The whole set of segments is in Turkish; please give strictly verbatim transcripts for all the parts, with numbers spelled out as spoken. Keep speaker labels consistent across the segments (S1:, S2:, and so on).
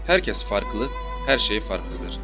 S1: Herkes farklı, her şey farklıdır.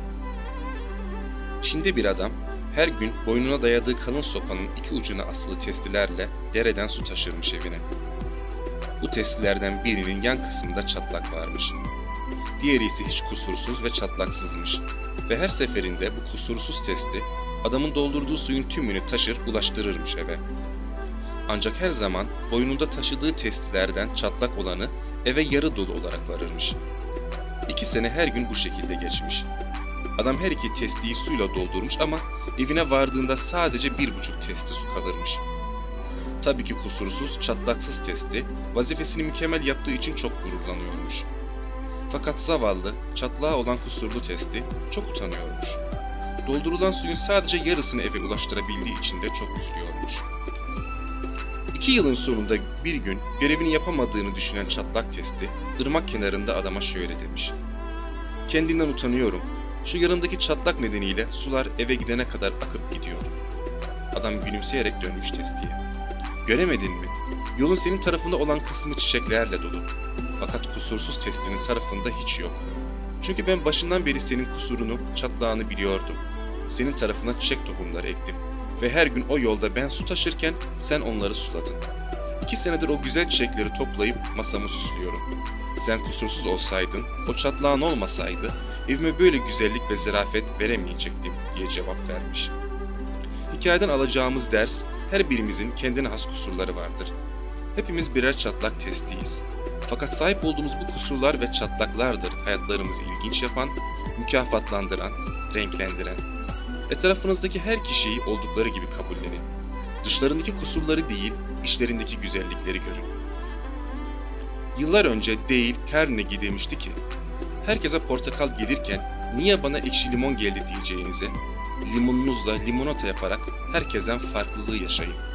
S1: Çin'de bir adam her gün boynuna dayadığı kalın sopanın iki ucuna asılı testilerle dereden su taşırmış evine. Bu testilerden birinin yan kısmında çatlak varmış. Diğeri ise hiç kusursuz ve çatlaksızmış ve her seferinde bu kusursuz testi adamın doldurduğu suyun tümünü taşır ulaştırırmış eve. Ancak her zaman boynunda taşıdığı testilerden çatlak olanı eve yarı dolu olarak varırmış. İki sene her gün bu şekilde geçmiş. Adam her iki testiyi suyla doldurmuş ama evine vardığında sadece bir buçuk testi su kalırmış. Tabii ki kusursuz, çatlaksız testi vazifesini mükemmel yaptığı için çok gururlanıyormuş. Fakat zavallı, çatlağı olan kusurlu testi çok utanıyormuş. Doldurulan suyun sadece yarısını eve ulaştırabildiği için de çok üzülüyormuş. İki yılın sonunda bir gün görevini yapamadığını düşünen çatlak testi, ırmak kenarında adama şöyle demiş: "Kendimden utanıyorum. Şu yanımdaki çatlak nedeniyle sular eve gidene kadar akıp gidiyor." Adam gülümseyerek dönmüş testiye. "Göremedin mi? Yolun senin tarafında olan kısmı çiçeklerle dolu. Fakat kusursuz testinin tarafında hiç yok. Çünkü ben başından beri senin kusurunu, çatlağını biliyordum. Senin tarafına çiçek tohumları ektim. Ve her gün o yolda ben su taşırken sen onları suladın. İki senedir o güzel çiçekleri toplayıp masamı süslüyorum. Sen kusursuz olsaydın, o çatlağın olmasaydı, evime böyle güzellik ve zarafet veremeyecektim," diye cevap vermiş. Hikayeden alacağımız ders, her birimizin kendine has kusurları vardır. Hepimiz birer çatlak testiyiz. Fakat sahip olduğumuz bu kusurlar ve çatlaklardır hayatlarımızı ilginç yapan, mükafatlandıran, renklendiren. Etrafınızdaki her kişiyi oldukları gibi kabullenin. Dışlarındaki kusurları değil, içlerindeki güzellikleri görün. Yıllar önce Dale Carnegie demişti ki, herkese portakal gelirken niye bana ekşi limon geldi diyeceğinize, limonunuzla limonata yaparak herkesten farklılığı yaşayın.